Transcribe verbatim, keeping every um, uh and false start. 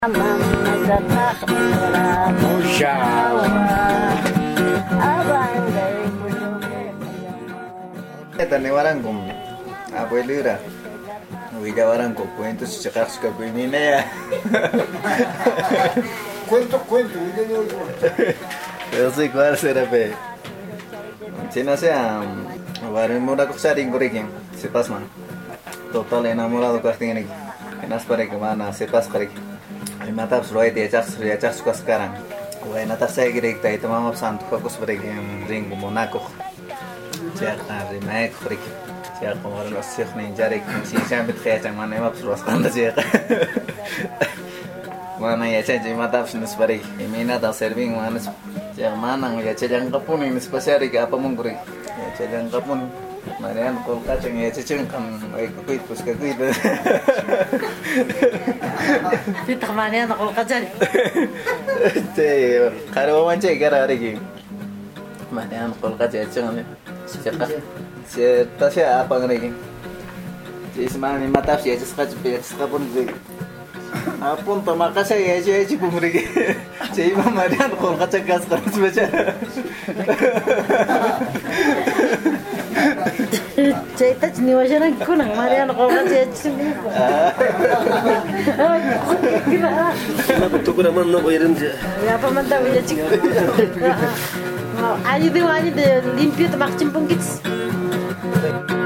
Tane waran kum apa itu dah? Wida waran kum cuento cakap suka ini ya. Cuento, cuento, wida ni orang. Yo sé cuál será pe. Cina sea waran mura kok saring kurikin sepas man. Total enamorado kasting ini. Enas pare que mana sepas pare. Mata absoluta dia cak dia cak suka sekarang. Wah nata saya kira kita itu mama santu fokus pare que ring Monaco. Siapa remake pare. Siapa kemarin masih nih cari sih sampai kayak mana emang terus kan siapa. Mana ya cak mata absoluta pare. Ini nata serving mana siapa mana ya cak yang kapun ini spesial apa mungkuri. Ya cak yang kapun. Marian kau kacang ya cacing kan, aku kuit pus kuit. Kita Marian kau kacang. Cek, kalau macam cek cara hari ini. Marian kau kacang cacing ni. Siapa? Siapa siapa apa lagi? Jadi semua ni mata sih, jadi sekarang jadi sekarang pun gue. Apun terima kasih ya cek cek pun lagi. Jadi Marian kau kacang gas kan sebaca. Cerita jenis macam mana kau nak Marian kau kacang sini? Tu kena mana kau iran je? Ya apa mana tahu ya cik. Ayo tu ayo tu limpio tu mak cimpung kits.